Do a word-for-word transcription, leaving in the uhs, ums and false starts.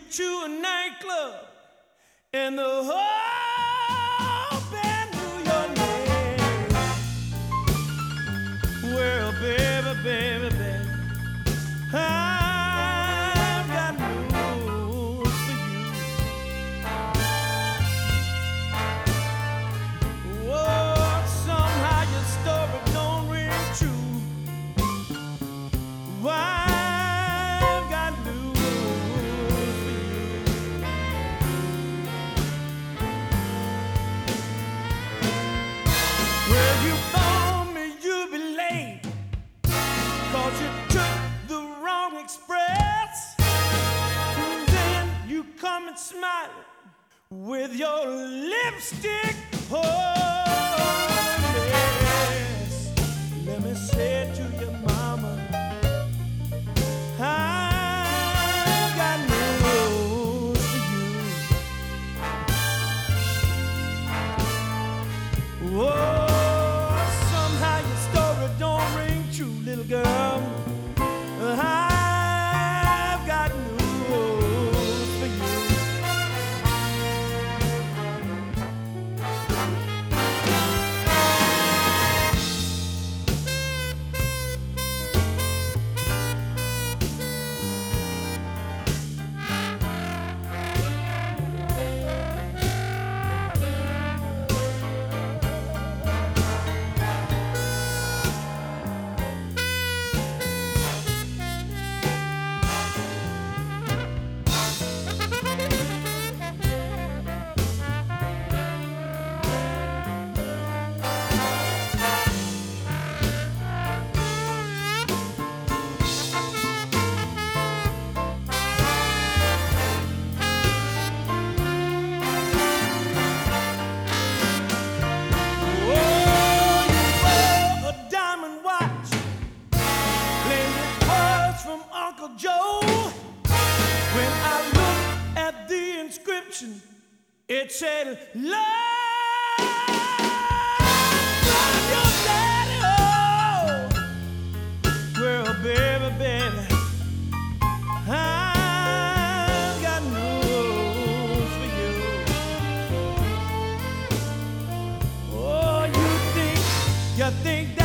to a nightclub, and the whole band knew your name. Well, baby, baby, baby, I've got news for you. Oh, somehow your story don't ring true. Why? Smiling with your lipstick on. Yes. Let me say to your mama, I've got news for you. Oh, somehow your story don't ring true, little girl. I've got news for you. Uncle Joe, when I looked at the inscription, it said, "Love from your daddy." Oh, well, baby, baby, I've got news for you. Oh, you think, you think that